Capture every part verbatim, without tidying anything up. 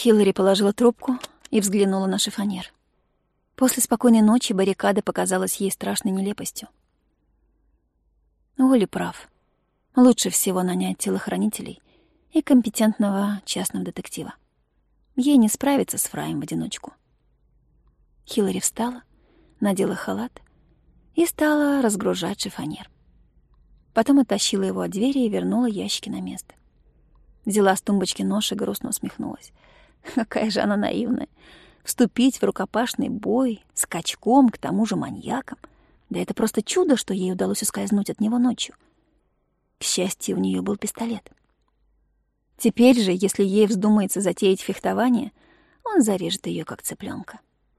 Хиллари положила трубку и взглянула на шифоньер. После спокойной ночи баррикада показалась ей страшной нелепостью. Уолли прав. Лучше всего нанять телохранителей и компетентного частного детектива. Ей не справиться с Фраем в одиночку. Хиллари встала, надела халат и стала разгружать шифоньер. Потом оттащила его от двери и вернула ящики на место. Взяла с тумбочки нож и грустно усмехнулась. Какая же она наивная. Вступить в рукопашный бой с качком, к тому же маньяком. Да это просто чудо, что ей удалось ускользнуть от него ночью. К счастью, у нее был пистолет. Теперь же, если ей вздумается затеять фехтование, он зарежет ее как цыпленка.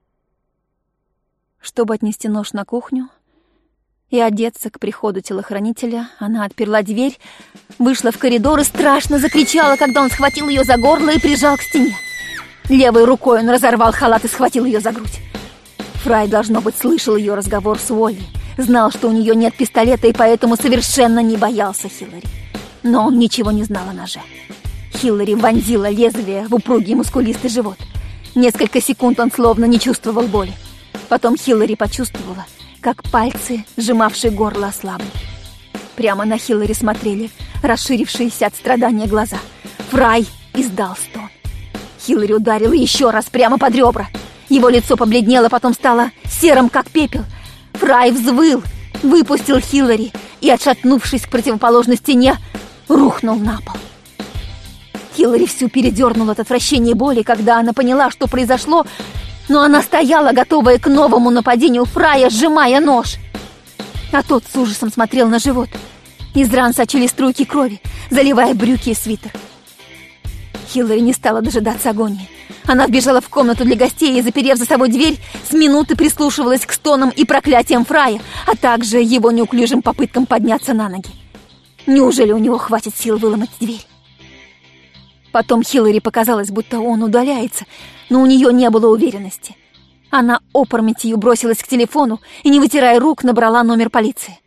Чтобы отнести нож на кухню и одеться к приходу телохранителя, она отперла дверь, вышла в коридор и страшно закричала, когда он схватил ее за горло и прижал к стене. Левой рукой он разорвал халат и схватил ее за грудь. Фрай, должно быть, слышал ее разговор с Уолли, знал, что у нее нет пистолета, и поэтому совершенно не боялся Хиллари. Но он ничего не знал о ноже. Хиллари вонзила лезвие в упругий мускулистый живот. Несколько секунд он словно не чувствовал боли. Потом Хиллари почувствовала, как пальцы, сжимавшие горло, ослабли. Прямо на Хиллари смотрели расширившиеся от страдания глаза. Фрай издал стон. Хиллари ударила еще раз прямо под ребра. Его лицо побледнело, потом стало серым, как пепел. Фрай взвыл, выпустил Хиллари и, отшатнувшись к противоположной стене, рухнул на пол. Хиллари всю передернула от отвращения и боли, когда она поняла, что произошло, но она стояла, готовая к новому нападению Фрая, сжимая нож. А тот с ужасом смотрел на живот. Из ран сочились струйки крови, заливая брюки и свитер. Хиллари не стала дожидаться агонии. Она вбежала в комнату для гостей и, заперев за собой дверь, с минуты прислушивалась к стонам и проклятиям Фрая, а также его неуклюжим попыткам подняться на ноги. Неужели у него хватит сил выломать дверь? Потом Хиллари показалось, будто он удаляется, но у нее не было уверенности. Она опрометью бросилась к телефону и, не вытирая рук, набрала номер полиции.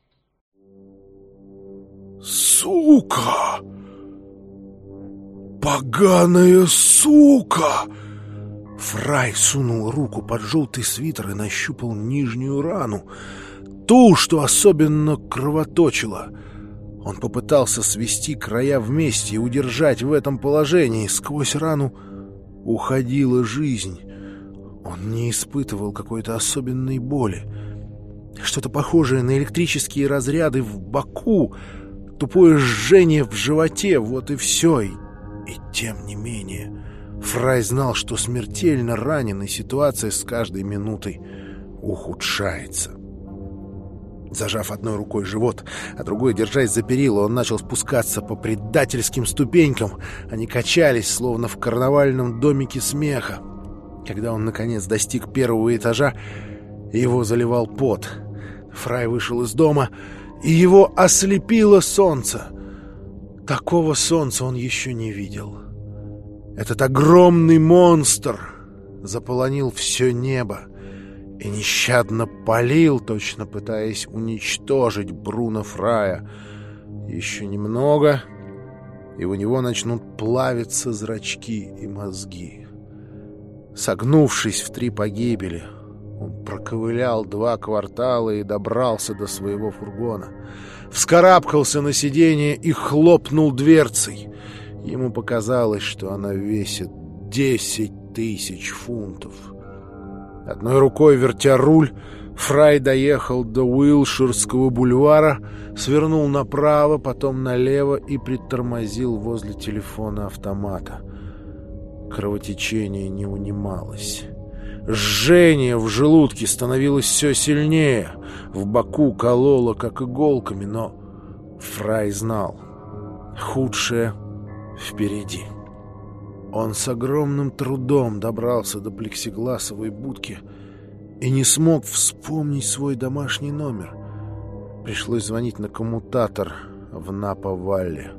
«Сука! Поганая сука!» Фрай сунул руку под желтый свитер и нащупал нижнюю рану, ту, что особенно кровоточила. Он попытался свести края вместе и удержать в этом положении. Сквозь рану уходила жизнь. Он не испытывал какой-то особенной боли. Что-то похожее на электрические разряды в боку, тупое жжение в животе, вот и все. И, и тем не менее, Фрай знал, что смертельно ранен, и ситуация с каждой минутой ухудшается. Зажав одной рукой живот, а другой, держась за перила, он начал спускаться по предательским ступенькам. Они качались, словно в карнавальном домике смеха. Когда он, наконец, достиг первого этажа, его заливал пот. Фрай вышел из дома, и его ослепило солнце. Такого солнца он еще не видел. Этот огромный монстр заполонил все небо и нещадно палил, точно пытаясь уничтожить Бруно Фрая. Еще немного, и у него начнут плавиться зрачки и мозги. Согнувшись в три погибели, он проковылял два квартала и добрался до своего фургона. Вскарабкался на сиденье и хлопнул дверцей. Ему показалось, что она весит десять тысяч фунтов. Одной рукой вертя руль, Фрай доехал до Уилширского бульвара, свернул направо, потом налево и притормозил возле телефона автомата. Кровотечение не унималось. Жжение в желудке становилось все сильнее. В боку кололо, как иголками, но Фрай знал — худшее впереди. Он с огромным трудом добрался до плексигласовой будки и не смог вспомнить свой домашний номер. Пришлось звонить на коммутатор в Напа-Валле.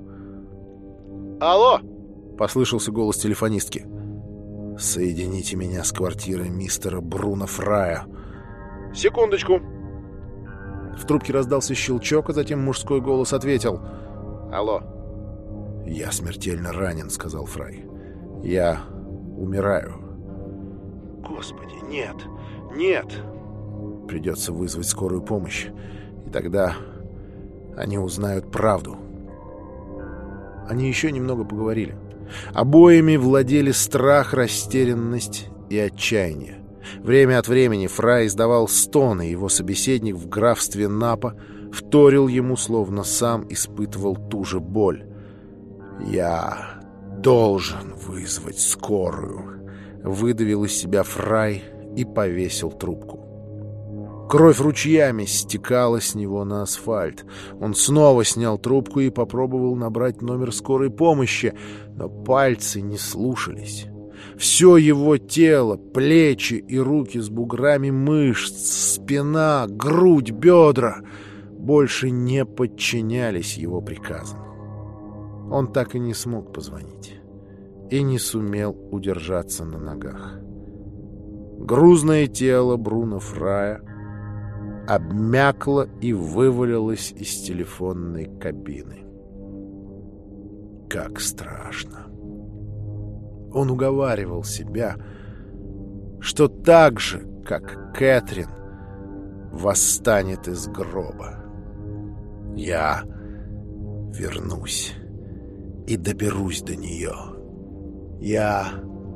«Алло!» — послышался голос телефонистки. «Соедините меня с квартирой мистера Бруно Фрая». «Секундочку». В трубке раздался щелчок, а затем мужской голос ответил. «Алло». «Я смертельно ранен», — сказал Фрай. «Я умираю. Господи, нет, нет! Придется вызвать скорую помощь, и тогда они узнают правду. Они еще немного поговорили. Обоими владели страх, растерянность и отчаяние. Время от времени Фрай издавал стоны, его собеседник в графстве Напа вторил ему, словно сам испытывал ту же боль. «Я должен вызвать скорую», — выдавил из себя Фрай и повесил трубку. Кровь ручьями стекала с него на асфальт. Он снова снял трубку и попробовал набрать номер скорой помощи, но пальцы не слушались. Все его тело, плечи и руки с буграми мышц, спина, грудь, бедра больше не подчинялись его приказам. Он так и не смог позвонить и не сумел удержаться на ногах. Грузное тело Бруно Фрая обмякло и вывалилось из телефонной кабины. Как страшно! Он уговаривал себя, что так же, как Кэтрин, восстанет из гроба. Я вернусь и доберусь до нее. Я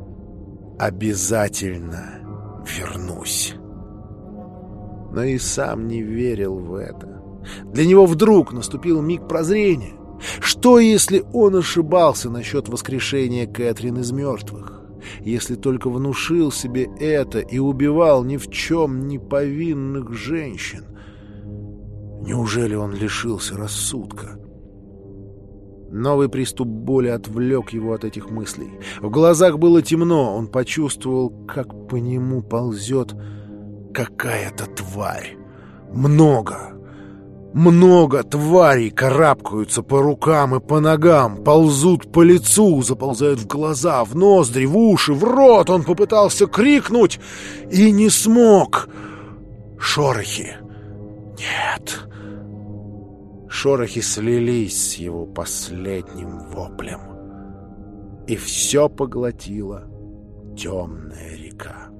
обязательно вернусь. Но и сам не верил в это. Для него вдруг наступил миг прозрения. Что, если он ошибался насчет воскрешения Кэтрин из мертвых? Если только внушил себе это и убивал ни в чем не повинных женщин? Неужели он лишился рассудка? Новый приступ боли отвлек его от этих мыслей. В глазах было темно. Он почувствовал, как по нему ползет какая-то тварь. Много, много тварей карабкаются по рукам и по ногам, ползут по лицу, заползают в глаза, в ноздри, в уши, в рот. Он попытался крикнуть и не смог. Шорохи. Нет. Шорохи слились с его последним воплем. И все поглотила темная река.